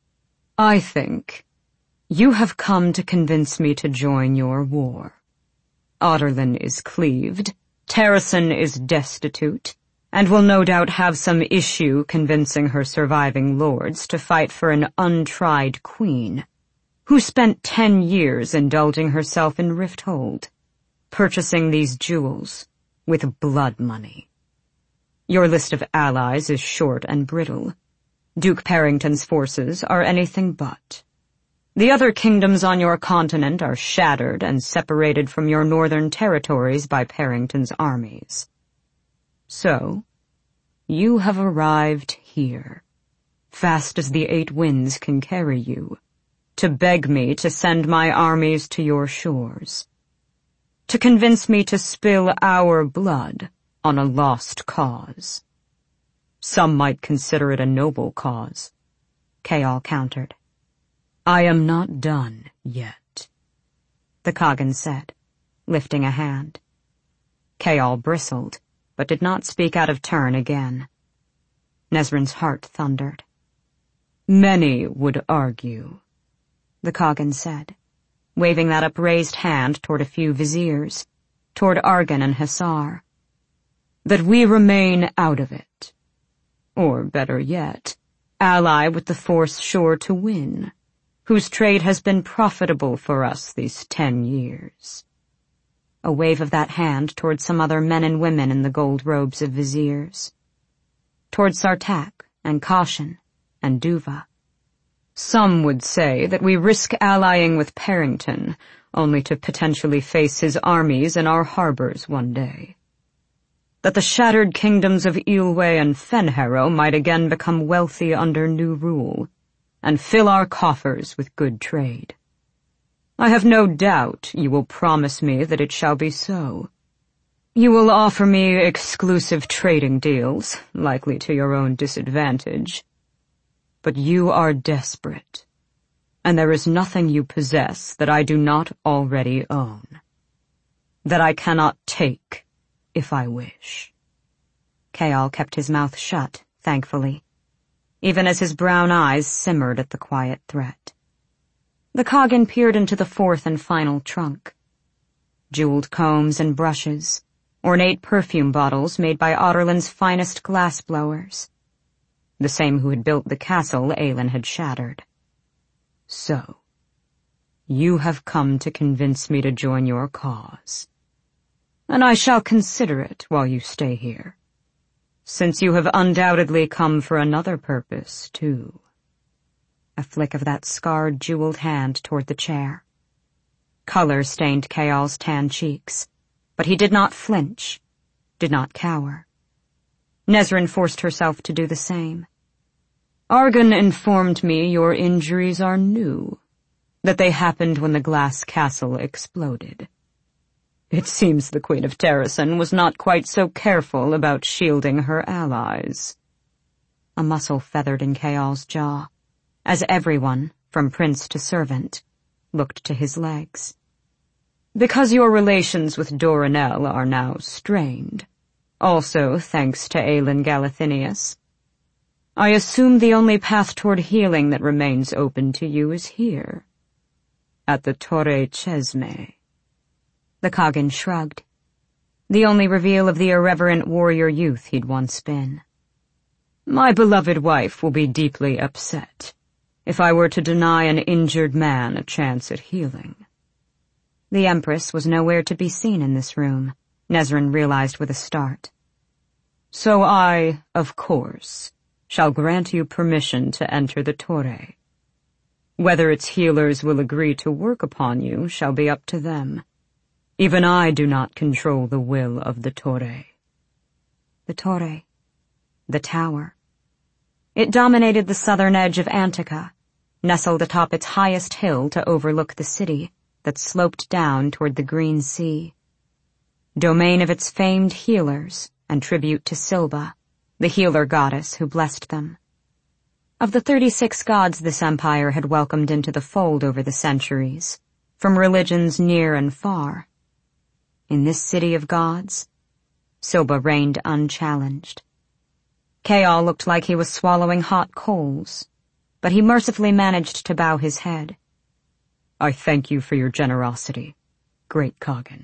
I think you have come to convince me to join your war. Adarlan is cleaved, Terrasen is destitute, and will no doubt have some issue convincing her surviving lords to fight for an untried queen, who spent ten years indulging herself in Rifthold, purchasing these jewels with blood money. Your list of allies is short and brittle. Duke Parrington's forces are anything but. The other kingdoms on your continent are shattered and separated from your northern territories by Parrington's armies. So, you have arrived here, fast as the eight winds can carry you, to beg me to send my armies to your shores, to convince me to spill our blood on a lost cause. Some might consider it a noble cause, Kayal countered. I am not done yet, the Khagan said, lifting a hand. Kayal bristled, but did not speak out of turn again. Nesryn's heart thundered. Many would argue, the Khagan said, waving that upraised hand toward a few viziers, toward Argan and Hasar, that we remain out of it. Or, better yet, ally with the force sure to win, whose trade has been profitable for us these ten years. A wave of that hand toward some other men and women in the gold robes of viziers. Toward Sartaq and Caution and Duva. Some would say that we risk allying with Parrington, only to potentially face his armies in our harbors one day. That the shattered kingdoms of Eelway and Fenharrow might again become wealthy under new rule, and fill our coffers with good trade. I have no doubt you will promise me that it shall be so. You will offer me exclusive trading deals, likely to your own disadvantage. But you are desperate, and there is nothing you possess that I do not already own, that I cannot take if I wish. Kayal kept his mouth shut, thankfully, even as his brown eyes simmered at the quiet threat. The Khagan peered into the fourth and final trunk. Jeweled combs and brushes, ornate perfume bottles made by Adarlan's finest glass blowers, the same who had built the castle Aelin had shattered. So, you have come to convince me to join your cause, and I shall consider it while you stay here, since you have undoubtedly come for another purpose, too. A flick of that scarred, jeweled hand toward the chair. Color stained Kayal's tan cheeks, but he did not flinch, did not cower. Nesryn forced herself to do the same. Argan informed me your injuries are new, that they happened when the glass castle exploded. It seems the Queen of Terrasen was not quite so careful about shielding her allies. A muscle feathered in Kayal's jaw, as everyone, from prince to servant, looked to his legs. Because your relations with Doranel are now strained, also thanks to Aelin Galathinius, I assume the only path toward healing that remains open to you is here, at the Torre Chesme. The Khagan shrugged, the only reveal of the irreverent warrior youth he'd once been. My beloved wife will be deeply upset if I were to deny an injured man a chance at healing. The Empress was nowhere to be seen in this room, Nesryn realized with a start. So I, of course, shall grant you permission to enter the Torre. Whether its healers will agree to work upon you shall be up to them. Even I do not control the will of the Torre. The Torre. The tower. It dominated the southern edge of Antica, nestled atop its highest hill to overlook the city that sloped down toward the green sea. Domain of its famed healers and tribute to Silba, the healer goddess who blessed them. Of the thirty-six gods this empire had welcomed into the fold over the centuries, from religions near and far, in this city of gods, Silba reigned unchallenged. Kayal looked like he was swallowing hot coals, but he mercifully managed to bow his head. I thank you for your generosity, great Khagan.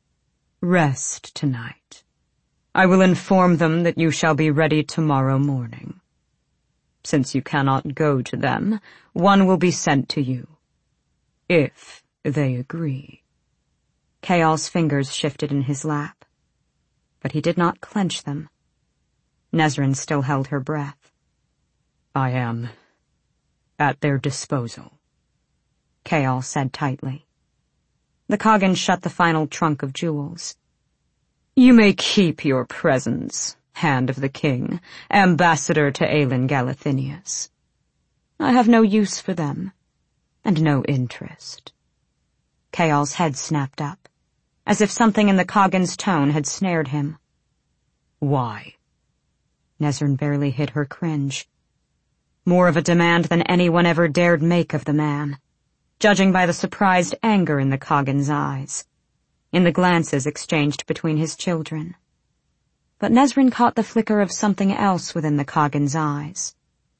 Rest tonight. I will inform them that you shall be ready tomorrow morning. Since you cannot go to them, one will be sent to you, if they agree. Kayal's fingers shifted in his lap, but he did not clench them. Nesryn still held her breath. I am at their disposal, Kayal said tightly. The Khagan shut the final trunk of jewels. You may keep your presents, Hand of the King, ambassador to Aelin Galathinius. I have no use for them, and no interest. Kayal's head snapped up, as if something in the Khagan's tone had snared him. Why? Nesryn barely hid her cringe. More of a demand than anyone ever dared make of the man, judging by the surprised anger in the Khagan's eyes, in the glances exchanged between his children. But Nesryn caught the flicker of something else within the Khagan's eyes.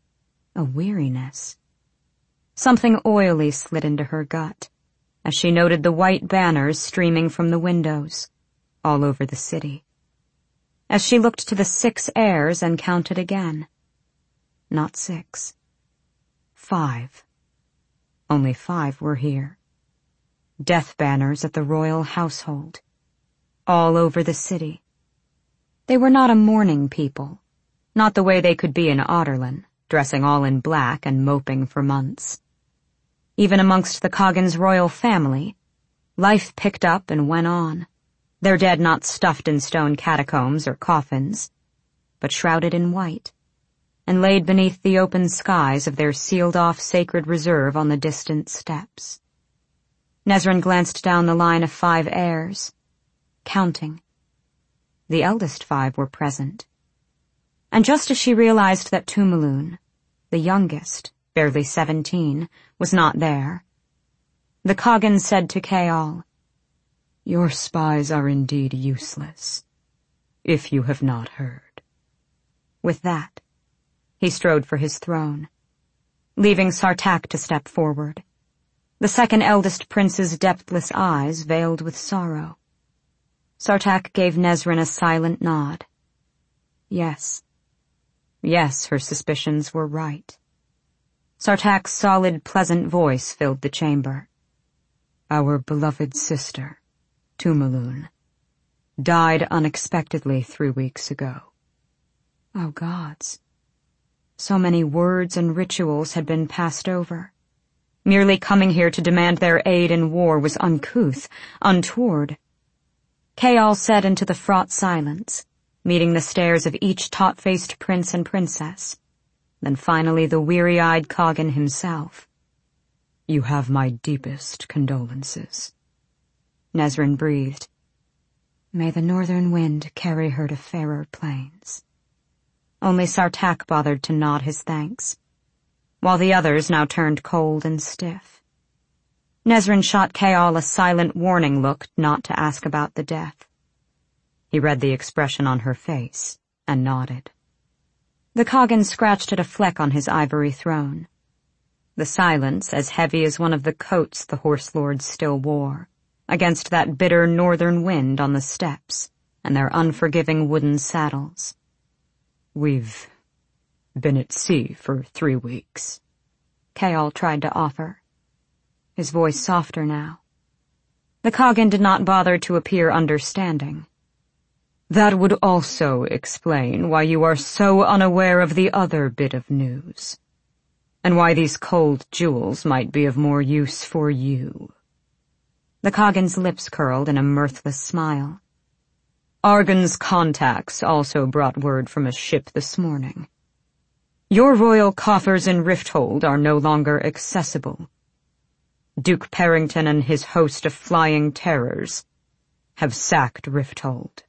A weariness. Something oily slid into her gut, as she noted the white banners streaming from the windows, all over the city. As she looked to the six heirs and counted again. Not six. Five. Only five were here. Death banners at the royal household, all over the city. They were not a mourning people, not the way they could be in Adarlan, dressing all in black and moping for months. Even amongst the Khagan's royal family, life picked up and went on, their dead not stuffed in stone catacombs or coffins, but shrouded in white, and laid beneath the open skies of their sealed-off sacred reserve on the distant steppes. Nesryn glanced down the line of five heirs, counting. The eldest five were present. And just as she realized that Tumalun, the youngest, barely seventeen, was not there, the Khagan said to Kayal, Your spies are indeed useless, if you have not heard. With that, he strode for his throne, leaving Sartaq to step forward, the second eldest prince's depthless eyes veiled with sorrow. Sartaq gave Nesryn a silent nod. Yes. Yes, her suspicions were right. Sartaq's solid, pleasant voice filled the chamber. Our beloved sister, Tumalun, died unexpectedly three weeks ago. Oh, gods. So many words and rituals had been passed over. Merely coming here to demand their aid in war was uncouth, untoward. Chaol said into the fraught silence, meeting the stares of each taut-faced prince and princess, then finally the weary-eyed Coggin himself. "You have my deepest condolences." Nesryn breathed. "May the northern wind carry her to fairer plains." Only Sartaq bothered to nod his thanks, while the others now turned cold and stiff. Nesryn shot Chaol a silent warning look not to ask about the death. He read the expression on her face and nodded. The Coggin scratched at a fleck on his ivory throne. The silence as heavy as one of the coats the horse lords still wore, against that bitter northern wind on the steppes and their unforgiving wooden saddles. "We've been at sea for three weeks," Chaol tried to offer, his voice softer now. The Coggin did not bother to appear understanding. "That would also explain why you are so unaware of the other bit of news, and why these cold jewels might be of more use for you." The Coggin's lips curled in a mirthless smile. "Argon's contacts also brought word from a ship this morning. Your royal coffers in Rifthold are no longer accessible. Duke Perrington and his host of flying terrors have sacked Rifthold."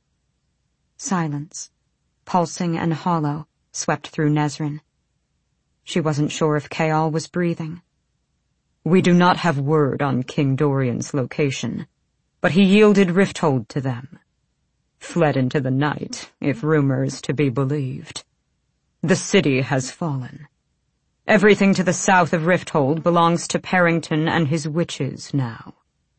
Silence, pulsing and hollow, swept through Nesryn. She wasn't sure if Chaol was breathing. "We do not have word on King Dorian's location, but he yielded Rifthold to them. Fled into the night, if rumor is to be believed. The city has fallen. Everything to the south of Rifthold belongs to Perrington and his witches now."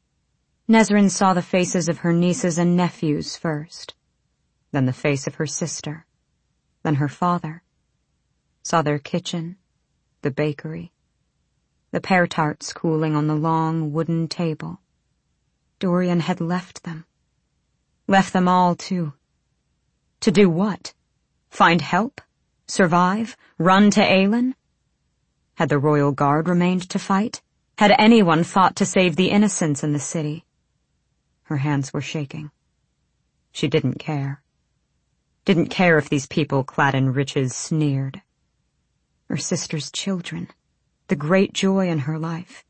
Nesryn saw the faces of her nieces and nephews first, then the face of her sister, then her father. Saw their kitchen, the bakery, the pear tarts cooling on the long wooden table. Dorian had left them. Left them all, too. To do what? Find help? Survive? Run to Aelin? Had the royal guard remained to fight? Had anyone fought to save the innocents in the city? Her hands were shaking. She didn't care. Didn't care if these people clad in riches sneered. Her sister's children, the great joy in her life.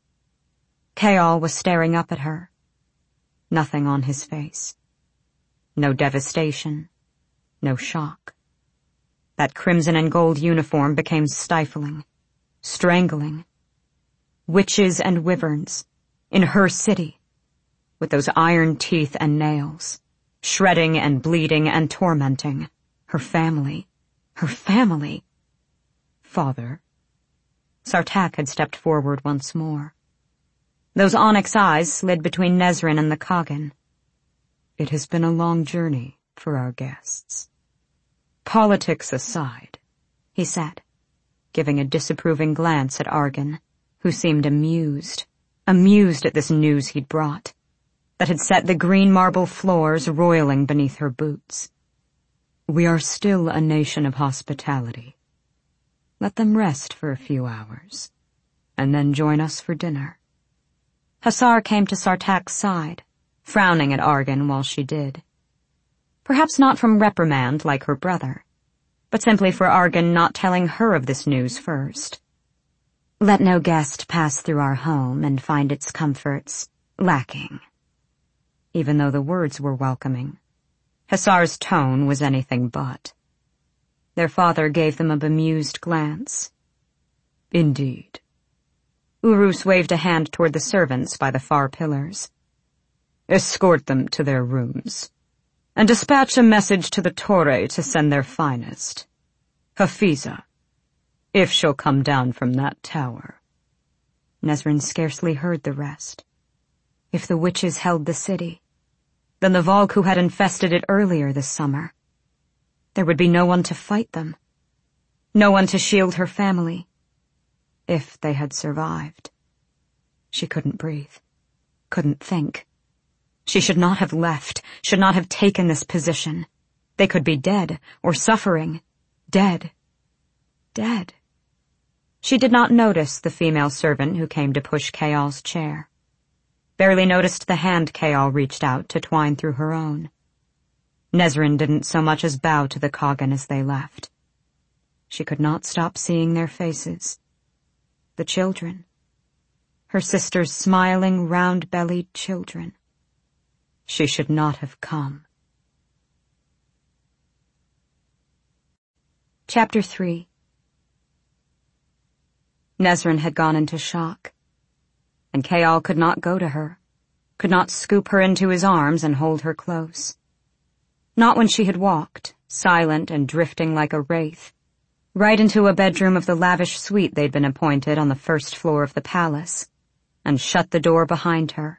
Chaol was staring up at her. Nothing on his face. No devastation. No shock. That crimson and gold uniform became stifling, strangling. Witches and wyverns, in her city, with those iron teeth and nails, shredding and bleeding and tormenting. Her family. Her family. "Father." Sartaq had stepped forward once more. Those onyx eyes slid between Nesryn and the Coggin. "It has been a long journey for our guests. Politics aside," he said, giving a disapproving glance at Argon, who seemed amused, amused at this news he'd brought, that had set the green marble floors roiling beneath her boots. "We are still a nation of hospitality. Let them rest for a few hours, and then join us for dinner." Hasar came to Sartaq's side, frowning at Argon while she did. Perhaps not from reprimand like her brother, but simply for Argon not telling her of this news first. "Let no guest pass through our home and find its comforts lacking." Even though the words were welcoming, Hasar's tone was anything but. Their father gave them a bemused glance. "Indeed." Urus waved a hand toward the servants by the far pillars. "Escort them to their rooms, and dispatch a message to the Torre to send their finest. Hafiza, if she'll come down from that tower." Nesryn scarcely heard the rest. If the witches held the city, then the Volk had infested it earlier this summer. There would be no one to fight them. No one to shield her family. If they had survived. She couldn't breathe. Couldn't think. She should not have left, should not have taken this position. They could be dead, or suffering. Dead. Dead. She did not notice the female servant who came to push Kayal's chair. Barely noticed the hand Kayal reached out to twine through her own. Nesryn didn't so much as bow to the Coggin as they left. She could not stop seeing their faces. The children. Her sister's smiling, round-bellied children. She should not have come. Chapter three. Nesryn had gone into shock, and Kayal could not go to her, could not scoop her into his arms and hold her close. Not when she had walked, silent and drifting like a wraith, right into a bedroom of the lavish suite they'd been appointed on the first floor of the palace, and shut the door behind her,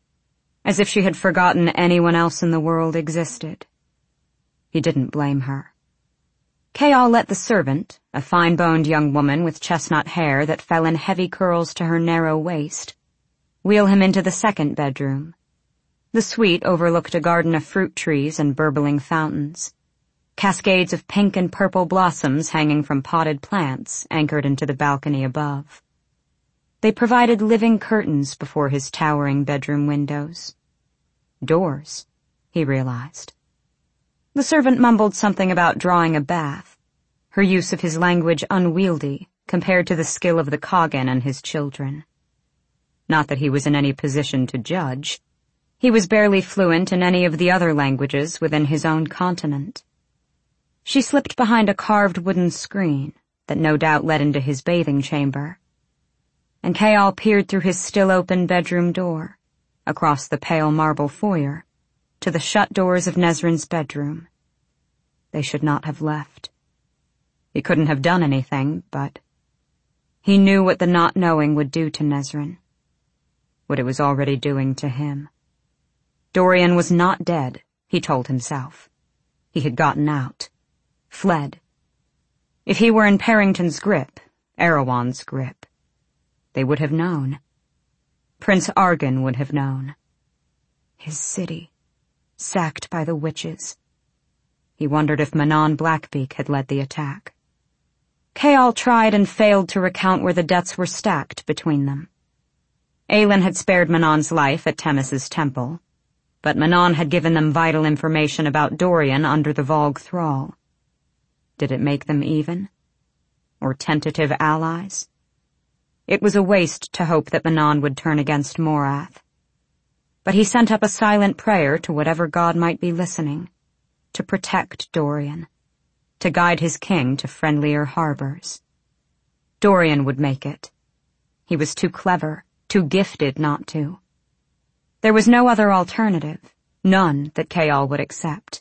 as if she had forgotten anyone else in the world existed. He didn't blame her. Kayal let the servant, a fine-boned young woman with chestnut hair that fell in heavy curls to her narrow waist, wheel him into the second bedroom. The suite overlooked a garden of fruit trees and burbling fountains, cascades of pink and purple blossoms hanging from potted plants anchored into the balcony above. They provided living curtains before his towering bedroom windows. Doors, he realized. The servant mumbled something about drawing a bath, her use of his language unwieldy compared to the skill of the Coggin and his children. Not that he was in any position to judge. He was barely fluent in any of the other languages within his own continent. She slipped behind a carved wooden screen that no doubt led into his bathing chamber, and Kayal peered through his still-open bedroom door, across the pale marble foyer, to the shut doors of Nesryn's bedroom. They should not have left. He couldn't have done anything, but he knew what the not knowing would do to Nesryn, what it was already doing to him. Dorian was not dead, he told himself. He had gotten out, fled. If he were in Parrington's grip, Erewhon's grip, they would have known. Prince Argan would have known. His city, sacked by the witches. He wondered if Manon Blackbeak had led the attack. Kayal tried and failed to recount where the debts were stacked between them. Aelin had spared Manon's life at Temmis's temple, but Manon had given them vital information about Dorian under the Vogue thrall. Did it make them even? Or tentative allies? It was a waste to hope that Manon would turn against Morath. But he sent up a silent prayer to whatever god might be listening, to protect Dorian, to guide his king to friendlier harbors. Dorian would make it. He was too clever, too gifted not to. There was no other alternative, none that Kayal would accept.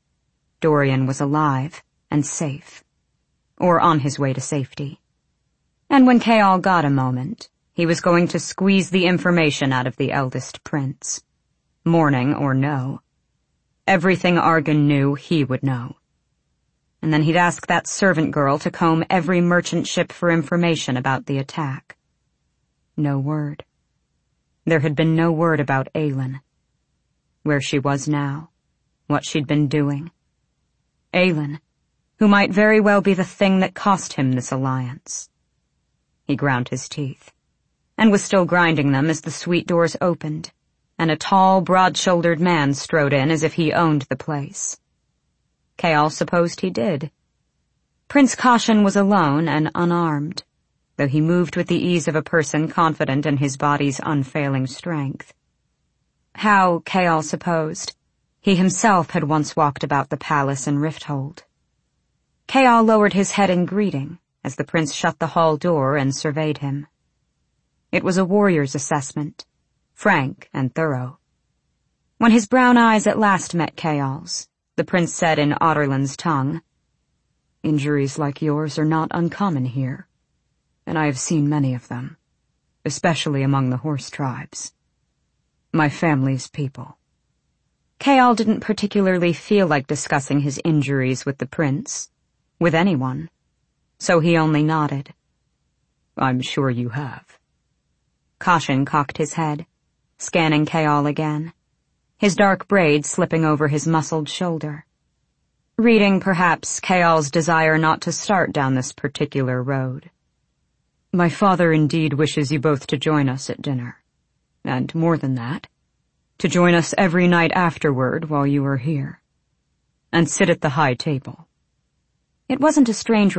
Dorian was alive and safe, or on his way to safety. And when Kayal got a moment, he was going to squeeze the information out of the eldest prince. Morning or no. Everything Argan knew, he would know. And then he'd ask that servant girl to comb every merchant ship for information about the attack. No word. There had been no word about Aelin. Where she was now. What she'd been doing. Aelin, who might very well be the thing that cost him this alliance. He ground his teeth, and was still grinding them as the suite doors opened, and a tall, broad-shouldered man strode in as if he owned the place. Kayal supposed he did. Prince Caution was alone and unarmed, though he moved with the ease of a person confident in his body's unfailing strength. How, Kayal supposed, he himself had once walked about the palace in Rifthold. Kayal lowered his head in greeting as the prince shut the hall door and surveyed him. It was a warrior's assessment, frank and thorough. When his brown eyes at last met Kayal's, the prince said in Otterland's tongue, "Injuries like yours are not uncommon here, and I have seen many of them, especially among the horse tribes. My family's people." Kayal didn't particularly feel like discussing his injuries with the prince, with anyone, so he only nodded. "I'm sure you have." Caution cocked his head, scanning Kayal again, his dark braid slipping over his muscled shoulder. Reading, perhaps, Kayal's desire not to start down this particular road. My father indeed wishes you both to join us at dinner. And more than that, to join us every night afterward while you are here. And sit at the high table. It wasn't a strange